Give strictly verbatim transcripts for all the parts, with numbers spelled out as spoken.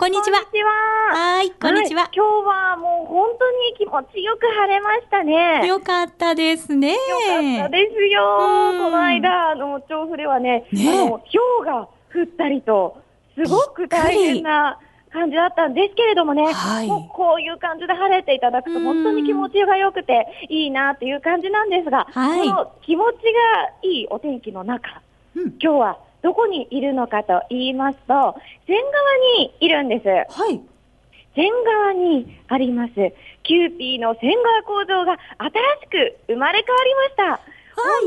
こんにちは。 こんにちは。 はい、こんにちは、 はい。今日はもう本当に気持ちよく晴れましたね。 よかったですね。 よかったですよ。この間、あの、調布ではね、 ねあの、氷が降ったりと、すごく大変な感じだったんですけれどもね、 はい、 もうこういう感じで晴れていただくと本当に気持ちが良くていいなっていう感じなんですが、 はい、 この気持ちがいいお天気の中、 うん、 今日はどこにいるのかと言いますと、仙川にいるんです。 はい。 仙川にありますキューピーの仙川工場が新しく生まれ変わりました。 はい、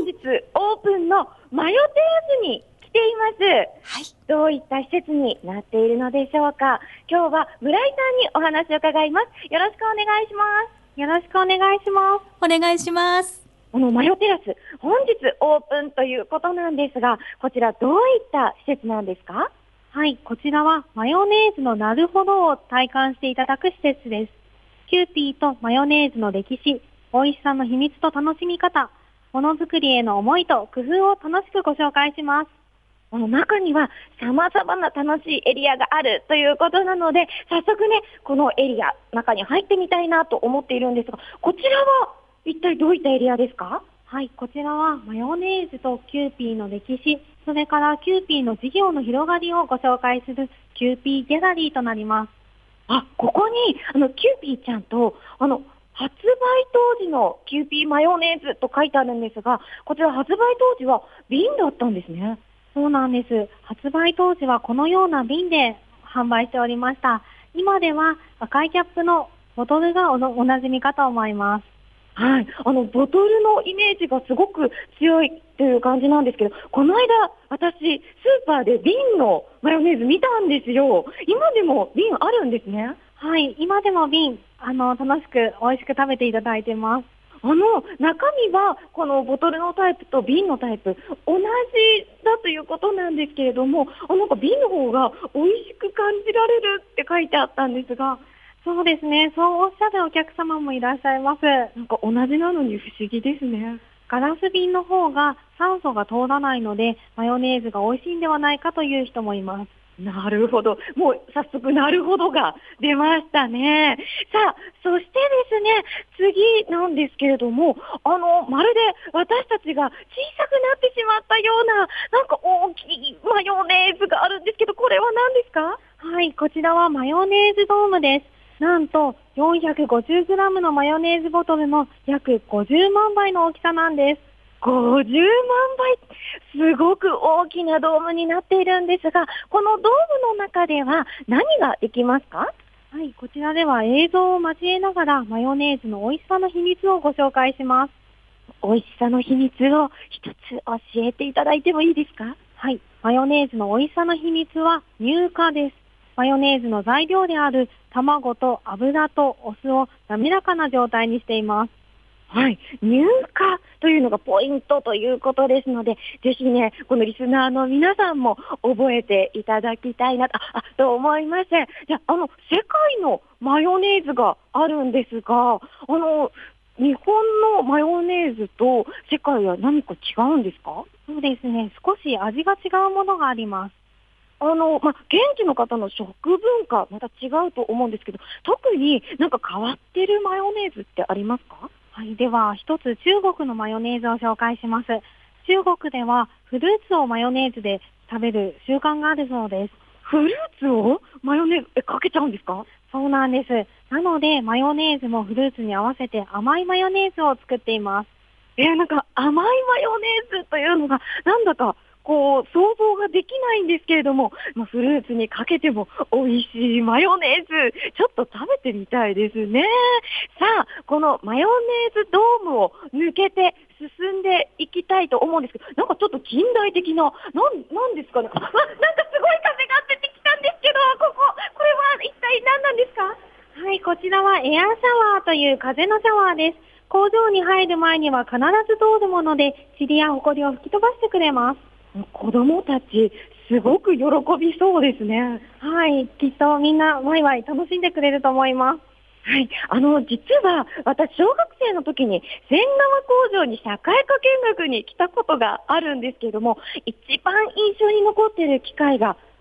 本日オープンのマヨテラスに来ています。 はい。 どういった施設になっているのでしょうか。今日は村井さんにお話を伺います。よろしくお願いします。よろしくお願いします。 お願いします。 このマヨテラス、本日オープンということなんですが、こちらどういった施設なんですか？ はい、こちらはマヨネーズのなるほどを体感していただく施設です。キューピーとマヨネーズの歴史、美味しさの秘密と楽しみ方、ものづくりへの思いと工夫を楽しくご紹介します。 この中には様々な楽しいエリアがあるということなので、早速ね、このエリア、中に入ってみたいなと思っているんですが、こちらは一体どういったエリアですか？ はい、こちらはマヨネーズとキューピーの歴史、それからキューピーの事業の広がりをご紹介するキューピーギャラリーとなります。 あ、ここに、あの、キューピーちゃんと、あの、発売当時のキューピーマヨネーズと書いてあるんですが、こちら発売当時は瓶だったんですね。 そうなんです。発売当時はこのような瓶で販売しておりました。今では赤いキャップのボトルが お, おなじみかと思います。 はい。あの、ボトルのイメージがすごく強いという感じなんですけど、この間、私、スーパーで瓶のマヨネーズ見たんですよ。今でも瓶あるんですね。 はい。今でも瓶、あの、楽しく、美味しく食べていただいてます。 あの、中身は、このボトルのタイプと瓶のタイプ、同じだということなんですけれども、あ、なんか瓶の方が美味しく感じられるって書いてあったんですが、 そうですね。そうおっしゃるお客様もいらっしゃいます。 なんか同じなのに不思議ですね。 ガラス瓶の方が酸素が通らないので、マヨネーズが美味しいんではないかという人もいます。 なるほど。もう早速なるほどが出ましたね。さあ、そしてですね、次なんですけれども、あの、まるで私たちが小さくなってしまったような、なんか大きいマヨネーズがあるんですけど、これは何ですか？ はい、こちらはマヨネーズドームです。なんと よんひゃくごじゅうグラム のマヨネーズボトルの約ごじゅうまんばいの大きさなんです。 ごじゅうまんばい、すごく大きなドームになっているんですが、このドームの中では何ができますか？ はい、こちらでは映像を交えながらマヨネーズの美味しさの秘密をご紹介します。 美味しさの秘密を一つ教えていただいてもいいですか？ はい、マヨネーズの美味しさの秘密は乳化です。マヨネーズの材料である卵と油とお酢を滑らかな状態にしています。 はい。乳化というのがポイントということですので、ぜひね、このリスナーの皆さんも覚えていただきたいなと、あ、と思いまして、じゃあ、あの、世界のマヨネーズがあるんですが、あの、日本のマヨネーズと世界は何か違うんですか？ そうですね。少し味が違うものがあります。 あの、まあ、現地の方の食文化、また違うと思うんですけど、特になんか変わってるマヨネーズってありますか？ はい、では一つ中国のマヨネーズを紹介します。中国ではフルーツをマヨネーズで食べる習慣があるそうです。 フルーツをマヨネーズ、え、かけちゃうんですか？ そうなんです。なのでマヨネーズもフルーツに合わせて甘いマヨネーズを作っています。 えー、なんか甘いマヨネーズというのがなんだかこう想像ができないんですけれども、まあ、フルーツにかけても美味しいマヨネーズ、ちょっと食べてみたいですね。さあ、このマヨネーズドームを抜けて進んでいきたいと思うんですけど、なんかちょっと近代的な、なん、なんですかね。あ、なんかすごい風が出てきたんですけど、ここ、これは一体何なんですか？ はい、こちらはエアシャワーという風のシャワーです。工場に入る前には必ず通るもので、塵やホコリを吹き飛ばしてくれます。 子供たち、すごく喜びそうですね。 はい、きっとみんなワイワイ楽しんでくれると思います。 はい。あの、実は、私、小学生の時に、仙川工場に社会科見学に来たことがあるんですけれども、一番印象に残っている機会が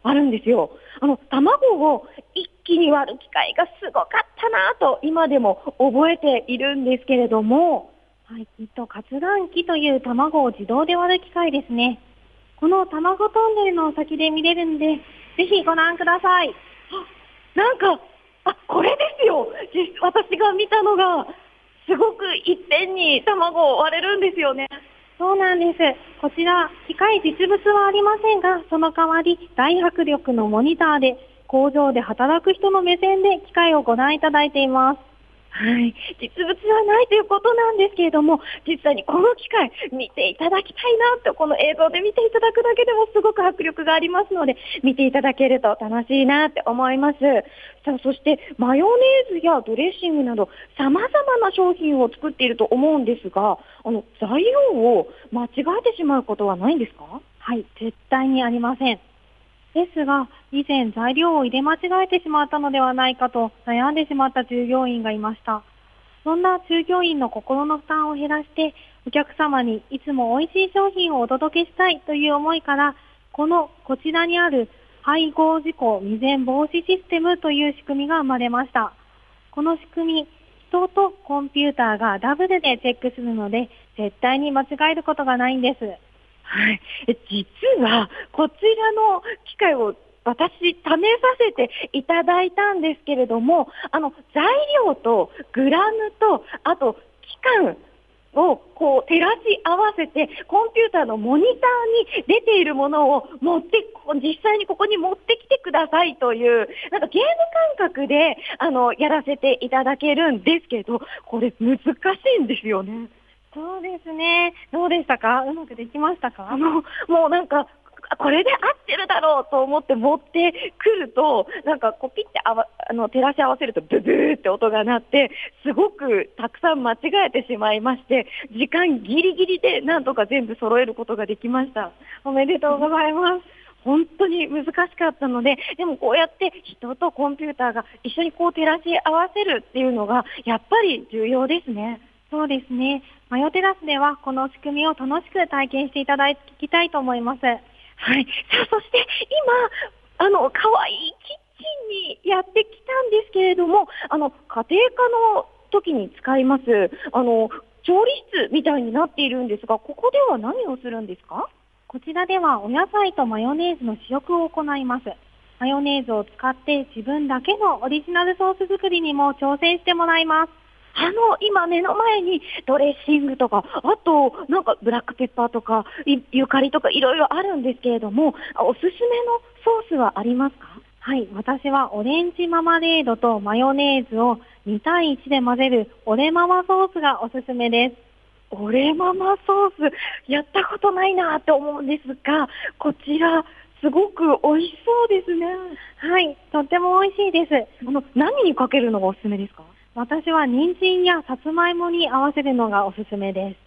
あるんですよ。あの、卵を一気に割る機械がすごかったなと今でも覚えているんですけれども、 はい、きっと割卵機という卵を自動で割る機械ですね。この卵トンネルの先で見れるんで、ぜひご覧ください。 なんか、あ、これですよ。実私が見たのが、すごくいっぺんに卵を割れるんですよね。 そうなんです。こちら、機械実物はありませんが、その代わり大迫力のモニターで、工場で働く人の目線で機械をご覧いただいています。 はい。実物はないということなんですけれども、実際にこの機械見ていただきたいなと、この映像で見ていただくだけでもすごく迫力がありますので、見ていただけると楽しいなって思います。さあ、そしてマヨネーズやドレッシングなど様々な商品を作っていると思うんですが、あの、材料を間違えてしまうことはないんですか？ はい、絶対にありません。ですが、以前材料を入れ間違えてしまったのではないかと悩んでしまった従業員がいました。そんな従業員の心の負担を減らして、お客様にいつも美味しい商品をお届けしたいという思いから、このこちらにある配合事故未然防止システムという仕組みが生まれました。この仕組み、人とコンピューターがダブルでチェックするので、絶対に間違えることがないんです。 はい。え実は、こちらの機械を私、試させていただいたんですけれども、あの、材料とグラムと、あと、期間をこう照らし合わせて、コンピューターのモニターに出ているものを持って、実際にここに持ってきてくださいという、なんかゲーム感覚で、あの、やらせていただけるんですけど、これ難しいんですよね。 そうですね。どうでしたか？うまくできましたか？ あの、もうなんか、これで合ってるだろうと思って持ってくると、なんかこうピッてあわあの照らし合わせるとブブーって音が鳴って、すごくたくさん間違えてしまいまして、時間ギリギリでなんとか全部揃えることができました。 おめでとうございます。 本当に難しかったので、でもこうやって人とコンピューターが一緒にこう照らし合わせるっていうのがやっぱり重要ですね。 そうですね。マヨテラスではこの仕組みを楽しく体験していただきたいと思います。 はい。さあ、そして今、あの、可愛いキッチンにやってきたんですけれども、あの、家庭科の時に使います、あの、調理室みたいになっているんですが、ここでは何をするんですか？ こちらではお野菜とマヨネーズの試食を行います。マヨネーズを使って自分だけのオリジナルソース作りにも挑戦してもらいます。 あの、今目の前にドレッシングとか、あと、なんかブラックペッパーとか、いゆかりとかいろいろあるんですけれども、おすすめのソースはありますか？ はい、私はオレンジママレードとマヨネーズをに対いちで混ぜるオレママソースがおすすめです。 オレママソース、やったことないなって思うんですが、こちら、すごく美味しそうですね。 はい、とっても美味しいです。 あの、何にかけるのがおすすめですか？ 私は人参やさつまいもに合わせるのがおすすめです。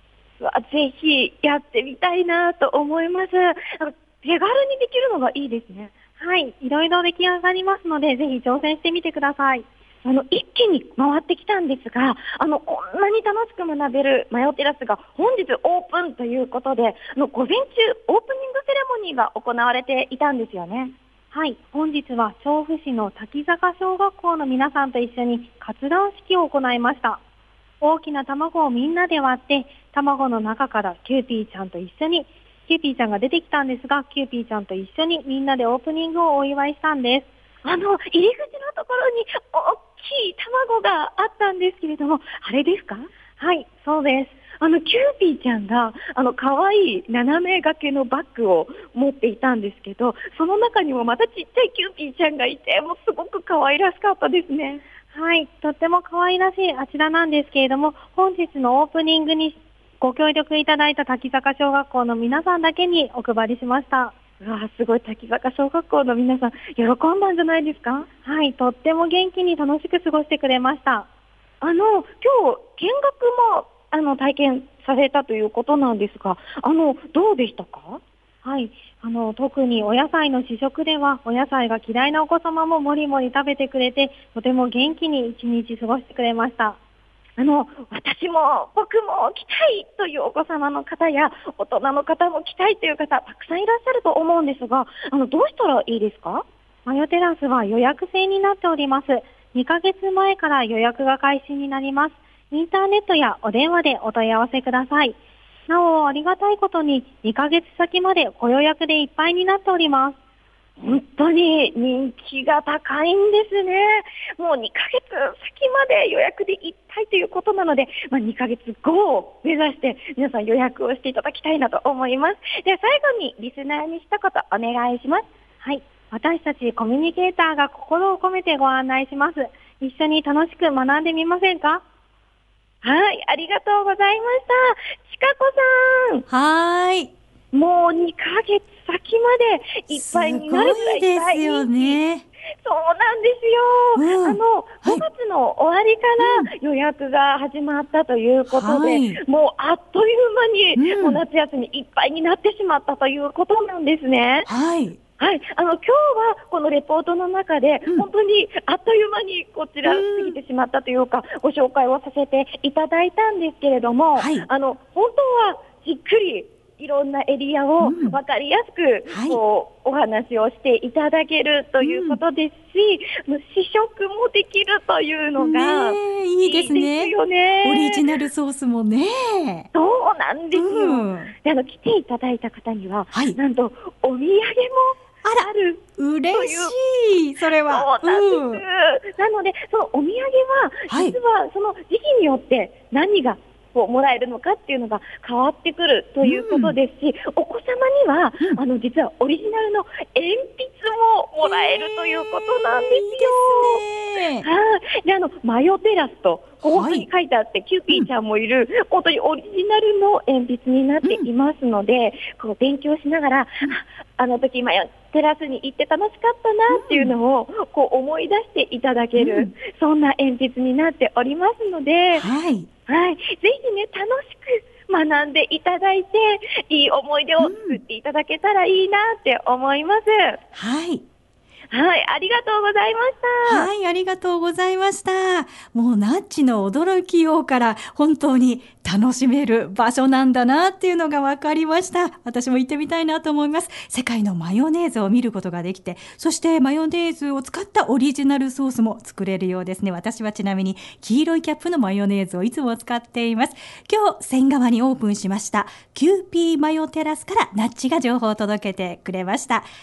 うわ、ぜひやってみたいなと思います。あの手軽にできるのがいいですね。 はい、いろいろ出来上がりますので、ぜひ挑戦してみてください。 あの、一気に回ってきたんですが、あの、こんなに楽しく学べるマヨテラスが本日オープンということで、あの、午前中オープニングセレモニーが行われていたんですよね。 はい、本日は調布市の滝坂小学校の皆さんと一緒に割卵式を行いました。大きな卵をみんなで割って、卵の中からキューピーちゃんと一緒に、キューピーちゃんが出てきたんですが、キューピーちゃんと一緒にみんなでオープニングをお祝いしたんです。 あの、入り口のところに大きい卵があったんですけれども、あれですか？ はい、そうです。 あの、キューピーちゃんが、あの、可愛い斜め掛けのバッグを持っていたんですけど、その中にもまたちっちゃいキューピーちゃんがいて、もうすごく可愛らしかったですね。 はい、とっても可愛らしいあちらなんですけれども、本日のオープニングにご協力いただいた滝坂小学校の皆さんだけにお配りしました。 うわ、すごい、滝坂小学校の皆さん、喜んだんじゃないですか？ はい、とっても元気に楽しく過ごしてくれました。 あの、今日、見学も、あの、体験されたということなんですが、あの、どうでしたか？ はい、あの、特にお野菜の試食では、お野菜が嫌いなお子様ももりもり食べてくれて、とても元気に一日過ごしてくれました。 あの、私も僕も来たいというお子様の方や、大人の方も来たいという方、たくさんいらっしゃると思うんですが、あの、どうしたらいいですか？ マヨテラスは予約制になっております。にかげつまえから予約が開始になります。インターネットやお電話でお問い合わせください。なお、ありがたいことににかげつさきまでご予約でいっぱいになっております。 本当に人気が高いんですね。もうにかげつさきまで予約でいっぱいということなので、まあ、にかげつごを目指して皆さん予約をしていただきたいなと思います。では最後にリスナーに一言お願いします。 はい。私たちコミュニケーターが心を込めてご案内します。一緒に楽しく学んでみませんか？ はい、ありがとうございました。ちかこさん。 はーい。 もうにかげつさきまでいっぱいになるくらいすごいですよね。 そうなんですよ。 うん、 あの、ごがつの終わりから予約が始まったということで、はい、もうあっという間に、うん、もう夏休みいっぱいになってしまったということなんですね。 はい。 はい。あの、今日はこのレポートの中で、うん、本当にあっという間にこちら過ぎてしまったというか、うん、ご紹介をさせていただいたんですけれども、はい、あの、本当はじっくりいろんなエリアを分かりやすく、うん、こう、はい、お話をしていただけるということですし、うん、試食もできるというのがいいですよね。 オリジナルソースもね。 そうなんですよ。うん、であの来ていただいた方には、はい、なんとお土産もある。 嬉しい。それは。 そうなんです。うん、なので、そのお土産は、実はその時期によって何がこうもらえるのかっていうのが変わってくるということですし、うん、お子様には、うん、あの実はオリジナルの鉛筆ももらえるということなんですよ。いいですね。はい。で、あのマヨテラスとここに書いてあって、はい、キューピーちゃんもいる、うん、本当にオリジナルの鉛筆になっていますので、うん、こう勉強しながら、うん、あの時マヨテラスに行って楽しかったなっていうのを、うん、こう思い出していただける、うん、そんな鉛筆になっておりますので、 はい。 はい。ぜひね、楽しく学んでいただいて、いい思い出を作っていただけたらいいなって思います。 うん、はい。 はい、ありがとうございました。 はい、ありがとうございました。もうナッチの驚きようから本当に楽しめる場所なんだなっていうのが分かりました。私も行ってみたいなと思います。世界のマヨネーズを見ることができて、そしてマヨネーズを使ったオリジナルソースも作れるようですね。私はちなみに黄色いキャップのマヨネーズをいつも使っています。今日、仙川にオープンしましたキューピーマヨテラスからナッチが情報を届けてくれました。